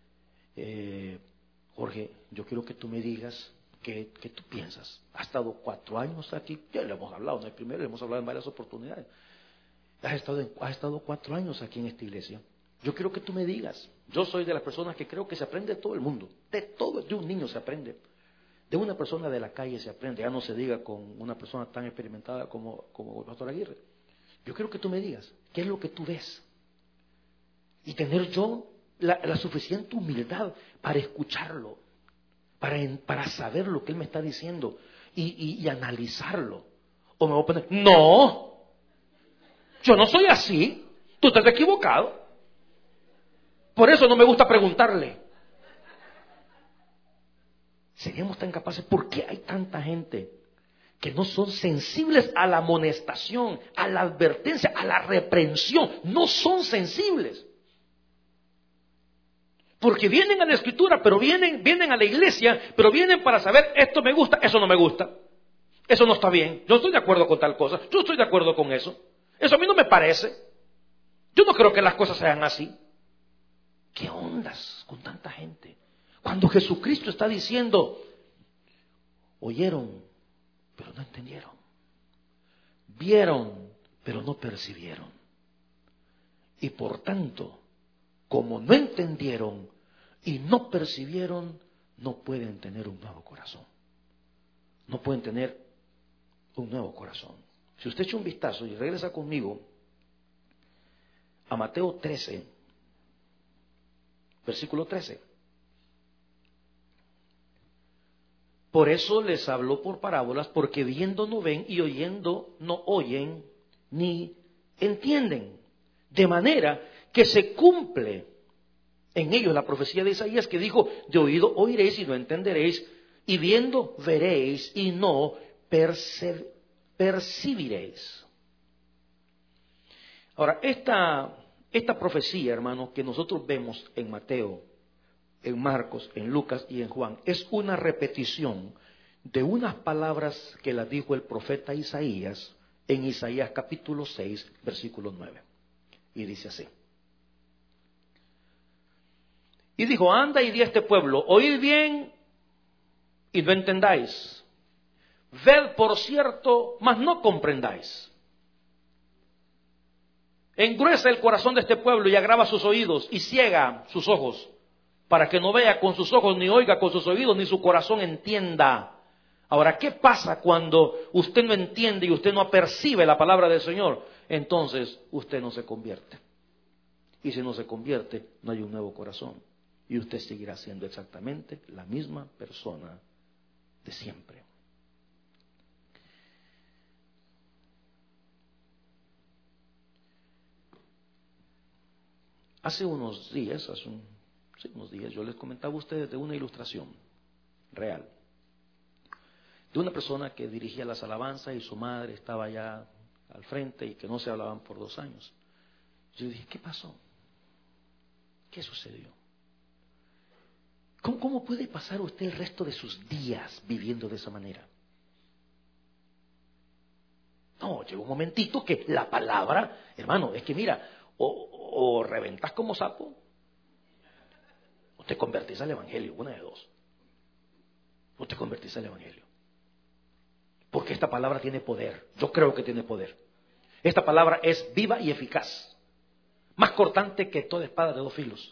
Jorge, yo quiero que tú me digas qué tú piensas? Ha estado 4 años aquí, ya le hemos hablado, no es primero, le hemos hablado en varias oportunidades. Has estado 4 años aquí en esta iglesia. Yo quiero que tú me digas. Yo soy de las personas que creo que se aprende de todo el mundo, de todo, de un niño se aprende. De una persona de la calle se aprende, ya no se diga con una persona tan experimentada como el pastor Aguirre. Yo quiero que tú me digas, ¿qué es lo que tú ves? Y tener yo la suficiente humildad para escucharlo, para saber lo que él me está diciendo y analizarlo. O me voy a poner, no, yo no soy así, tú estás equivocado. Por eso no me gusta preguntarle. Seríamos tan capaces. ¿Por qué hay tanta gente que no son sensibles a la amonestación, a la advertencia, a la reprensión? No son sensibles. Porque vienen a la escritura, pero vienen a la iglesia, pero vienen para saber, esto me gusta, eso no me gusta. Eso no está bien. Yo estoy de acuerdo con tal cosa. Yo estoy de acuerdo con eso. Eso a mí no me parece. Yo no creo que las cosas sean así. ¿Qué ondas con tanta gente? Cuando Jesucristo está diciendo, oyeron, pero no entendieron. Vieron, pero no percibieron. Y por tanto, como no entendieron y no percibieron, no pueden tener un nuevo corazón. No pueden tener un nuevo corazón. Si usted echa un vistazo y regresa conmigo a Mateo 13, versículo 13. Por eso les habló por parábolas, porque viendo no ven y oyendo no oyen ni entienden. De manera que se cumple en ellos la profecía de Isaías, que dijo, de oído oiréis y no entenderéis, y viendo veréis y no percibiréis. Ahora, esta profecía, hermanos, que nosotros vemos en Mateo, en Marcos, en Lucas y en Juan, es una repetición de unas palabras que las dijo el profeta Isaías en Isaías capítulo 6, versículo 9. Y dice así. Y dijo, anda y di a este pueblo, oíd bien y no entendáis. Ved por cierto, mas no comprendáis. Engruesa el corazón de este pueblo y agrava sus oídos y ciega sus ojos, para que no vea con sus ojos, ni oiga con sus oídos, ni su corazón entienda. Ahora, ¿qué pasa cuando usted no entiende y usted no percibe la palabra del Señor? Entonces, usted no se convierte. Y si no se convierte, no hay un nuevo corazón. Y usted seguirá siendo exactamente la misma persona de siempre. Hace unos días yo les comentaba a ustedes de una ilustración real. De una persona que dirigía las alabanzas y su madre estaba allá al frente y que no se hablaban por 2 años. Yo dije, ¿qué pasó? ¿Qué sucedió? ¿Cómo puede pasar usted el resto de sus días viviendo de esa manera? No, llegó un momentito que la palabra, hermano, es que mira, o reventás como sapo, o te convertís al evangelio, una de dos. O te convertís al evangelio. Porque esta palabra tiene poder. Yo creo que tiene poder. Esta palabra es viva y eficaz. Más cortante que toda espada de 2 filos.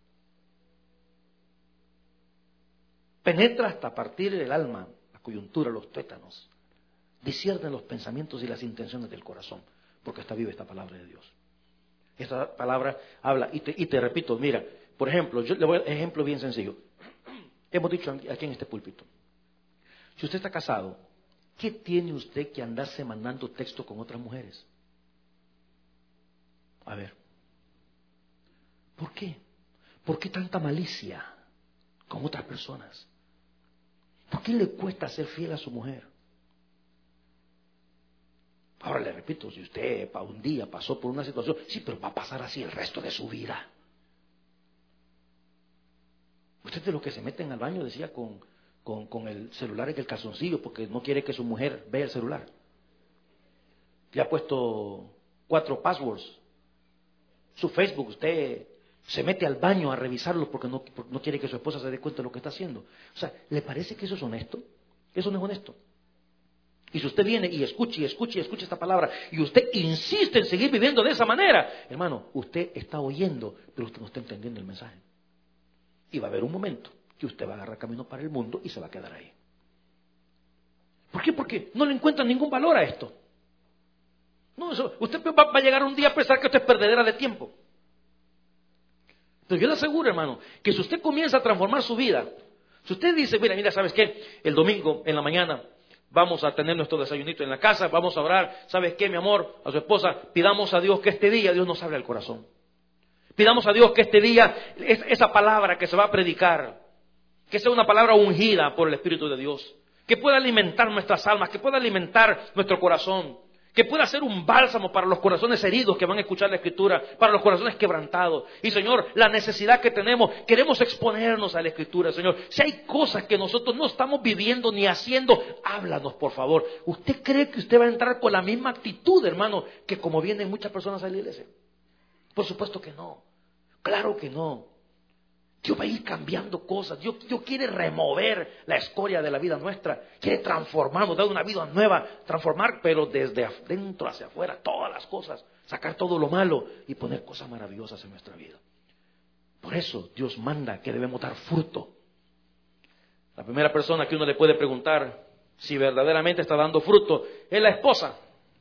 Penetra hasta partir el alma, la coyuntura, los tuétanos. Discierne los pensamientos y las intenciones del corazón. Porque está viva esta palabra de Dios. Esta palabra habla. Y te repito, mira, por ejemplo, yo le voy a dar un ejemplo bien sencillo. Hemos dicho aquí en este púlpito. Si usted está casado, ¿qué tiene usted que andarse mandando texto con otras mujeres? A ver. ¿Por qué? ¿Por qué tanta malicia con otras personas? ¿Por qué le cuesta ser fiel a su mujer? Ahora le repito, si usted un día pasó por una situación, sí, pero va a pasar así el resto de su vida. Usted de los que se meten al baño, decía, con el celular en el calzoncillo, porque no quiere que su mujer vea el celular. Le ha puesto 4 passwords. Su Facebook, usted se mete al baño a revisarlo porque no quiere que su esposa se dé cuenta de lo que está haciendo. O sea, ¿le parece que eso es honesto? Eso no es honesto. Y si usted viene y escucha esta palabra y usted insiste en seguir viviendo de esa manera, hermano, usted está oyendo, pero usted no está entendiendo el mensaje. Y va a haber un momento que usted va a agarrar camino para el mundo y se va a quedar ahí. ¿Por qué? Porque no le encuentran ningún valor a esto. No, usted va a llegar un día a pensar que usted es perdedera de tiempo. Pero yo le aseguro, hermano, que si usted comienza a transformar su vida, si usted dice, mira, ¿sabes qué? El domingo en la mañana vamos a tener nuestro desayunito en la casa, vamos a orar, ¿sabes qué, mi amor? A su esposa, pidamos a Dios que este día Dios nos hable al corazón. Pidamos a Dios que este día, esa palabra que se va a predicar, que sea una palabra ungida por el Espíritu de Dios, que pueda alimentar nuestras almas, que pueda alimentar nuestro corazón, que pueda ser un bálsamo para los corazones heridos que van a escuchar la Escritura, para los corazones quebrantados. Y Señor, la necesidad que tenemos, queremos exponernos a la Escritura, Señor. Si hay cosas que nosotros no estamos viviendo ni haciendo, háblanos, por favor. ¿Usted cree que usted va a entrar con la misma actitud, hermano, que como vienen muchas personas a la iglesia? Por supuesto que no. Claro que no. Dios va a ir cambiando cosas. Dios quiere remover la escoria de la vida nuestra. Quiere transformarnos, dar una vida nueva. Transformar, pero desde adentro hacia afuera, todas las cosas. Sacar todo lo malo y poner cosas maravillosas en nuestra vida. Por eso Dios manda que debemos dar fruto. La primera persona que uno le puede preguntar si verdaderamente está dando fruto es la esposa.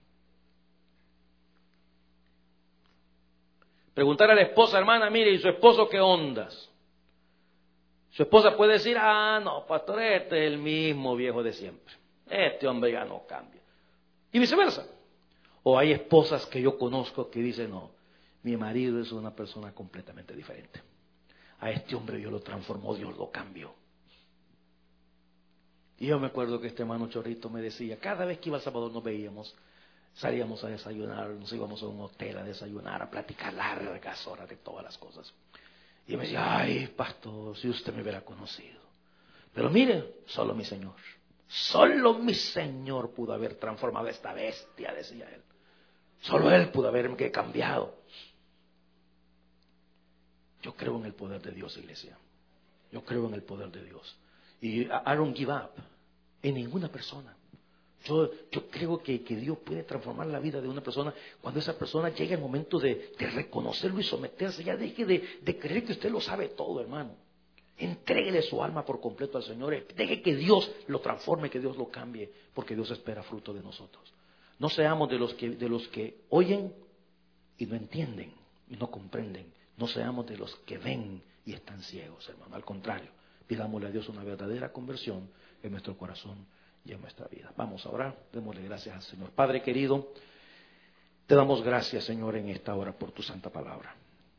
Preguntar a la esposa, hermana, mire, ¿y su esposo qué ondas? Su esposa puede decir, no, pastor, este es el mismo viejo de siempre. Este hombre ya no cambia. Y viceversa. O hay esposas que yo conozco que dicen, no, mi marido es una persona completamente diferente. A este hombre Dios lo transformó, Dios lo cambió. Y yo me acuerdo que este hermano Chorrito me decía, cada vez que iba a Salvador nos veíamos, salíamos a desayunar, nos íbamos a un hotel a desayunar, a platicar largas horas de todas las cosas. Y me decía, ay, pastor, si usted me hubiera conocido. Pero mire, solo mi Señor pudo haber transformado a esta bestia, decía él. Solo Él pudo haberme cambiado. Yo creo en el poder de Dios, iglesia. Yo creo en el poder de Dios. Y I don't give up en ninguna persona. Yo creo que Dios puede transformar la vida de una persona cuando esa persona llegue al momento de reconocerlo y someterse. Ya deje de creer que usted lo sabe todo, hermano. Entréguele su alma por completo al Señor. Deje que Dios lo transforme, que Dios lo cambie, porque Dios espera fruto de nosotros. No seamos de los que oyen y no entienden y no comprenden. No seamos de los que ven y están ciegos, hermano. Al contrario, pidámosle a Dios una verdadera conversión en nuestro corazón y en nuestra vida. Vamos a orar, démosle gracias al Señor. Padre querido, te damos gracias, Señor, en esta hora por tu santa palabra.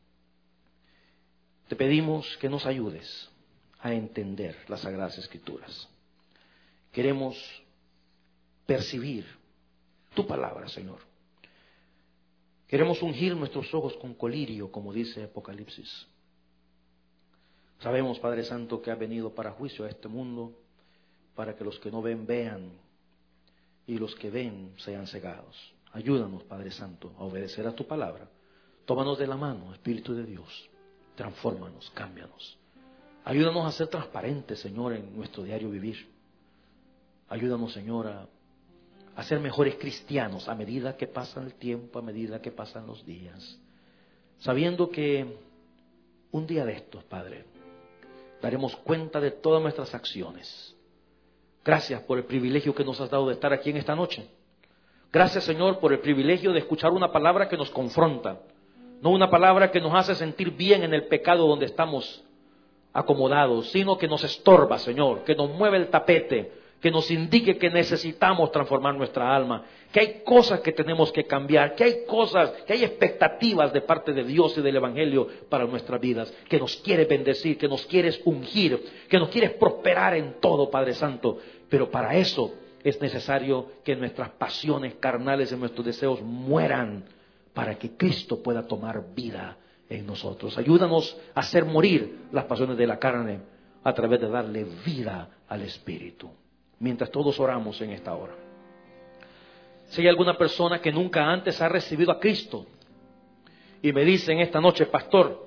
Te pedimos que nos ayudes a entender las Sagradas Escrituras. Queremos percibir tu palabra, Señor. Queremos ungir nuestros ojos con colirio, como dice Apocalipsis. Sabemos, Padre Santo, que has venido para juicio a este mundo, para que los que no ven, vean, y los que ven sean cegados. Ayúdanos, Padre Santo, a obedecer a tu palabra. Tómanos de la mano, Espíritu de Dios. Transfórmanos, cámbianos. Ayúdanos a ser transparentes, Señor, en nuestro diario vivir. Ayúdanos, Señor, a a ser mejores cristianos a medida que pasa el tiempo, a medida que pasan los días. Sabiendo que un día de estos, Padre, daremos cuenta de todas nuestras acciones. Gracias por el privilegio que nos has dado de estar aquí en esta noche. Gracias, Señor, por el privilegio de escuchar una palabra que nos confronta. No una palabra que nos hace sentir bien en el pecado donde estamos acomodados, sino que nos estorba, Señor, que nos mueve el tapete, que nos indique que necesitamos transformar nuestra alma, que hay cosas que tenemos que cambiar, que hay cosas, que hay expectativas de parte de Dios y del Evangelio para nuestras vidas, que nos quieres bendecir, que nos quieres ungir, que nos quieres prosperar en todo, Padre Santo. Pero para eso es necesario que nuestras pasiones carnales y nuestros deseos mueran para que Cristo pueda tomar vida en nosotros. Ayúdanos a hacer morir las pasiones de la carne a través de darle vida al Espíritu. Mientras todos oramos en esta hora, si hay alguna persona que nunca antes ha recibido a Cristo y me dice en esta noche: pastor,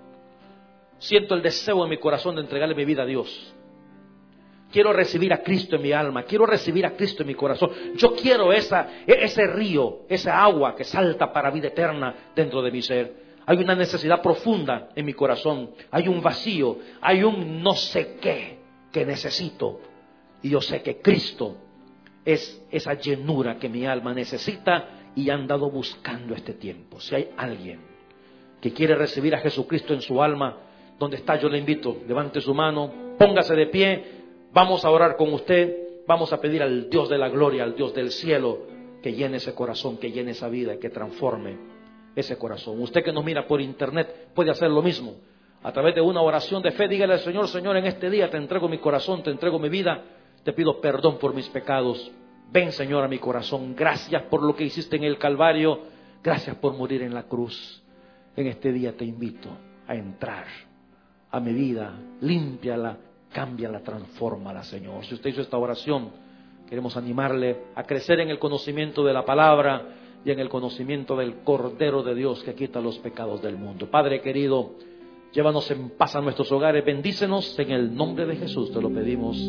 siento el deseo en mi corazón de entregarle mi vida a Dios, quiero recibir a Cristo en mi alma, quiero recibir a Cristo en mi corazón, yo quiero ese río, esa agua que salta para vida eterna dentro de mi ser. Hay una necesidad profunda en mi corazón, hay un vacío, hay un no sé qué que necesito. Y yo sé que Cristo es esa llenura que mi alma necesita y ha andado buscando este tiempo. Si hay alguien que quiere recibir a Jesucristo en su alma, donde está, yo le invito, levante su mano, póngase de pie, vamos a orar con usted, vamos a pedir al Dios de la gloria, al Dios del cielo, que llene ese corazón, que llene esa vida y que transforme ese corazón. Usted que nos mira por internet puede hacer lo mismo. A través de una oración de fe, dígale al Señor: Señor, en este día te entrego mi corazón, te entrego mi vida, te pido perdón por mis pecados. Ven, Señor, a mi corazón. Gracias por lo que hiciste en el Calvario. Gracias por morir en la cruz. En este día te invito a entrar a mi vida. Límpiala, cámbiala, transfórmala, Señor. Si usted hizo esta oración, queremos animarle a crecer en el conocimiento de la palabra y en el conocimiento del Cordero de Dios que quita los pecados del mundo. Padre querido, llévanos en paz a nuestros hogares. Bendícenos en el nombre de Jesús. Te lo pedimos.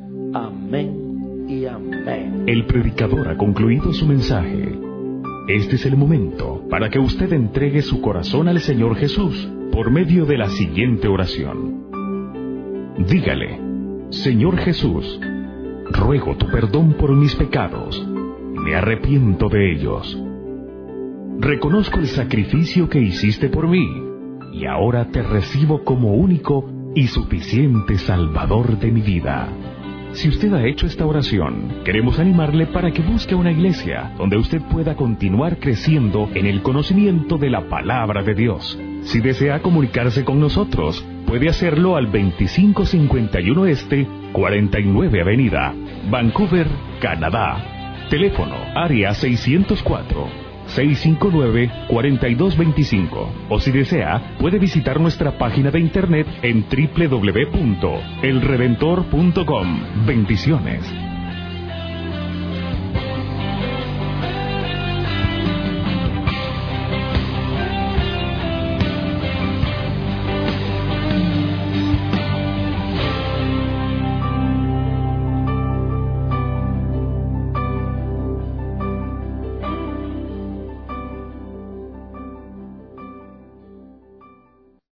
Amén y amén. El predicador ha concluido su mensaje. Este es el momento para que usted entregue su corazón al Señor Jesús por medio de la siguiente oración. Dígale: Señor Jesús, ruego tu perdón por mis pecados. Me arrepiento de ellos. Reconozco el sacrificio que hiciste por mí y ahora te recibo como único y suficiente Salvador de mi vida. Si usted ha hecho esta oración, queremos animarle para que busque una iglesia donde usted pueda continuar creciendo en el conocimiento de la palabra de Dios. Si desea comunicarse con nosotros, puede hacerlo al 2551 Este, 49 Avenida, Vancouver, Canadá. Teléfono área 604-659-4225. O si desea, puede visitar nuestra página de internet en www.elredentor.com. Bendiciones.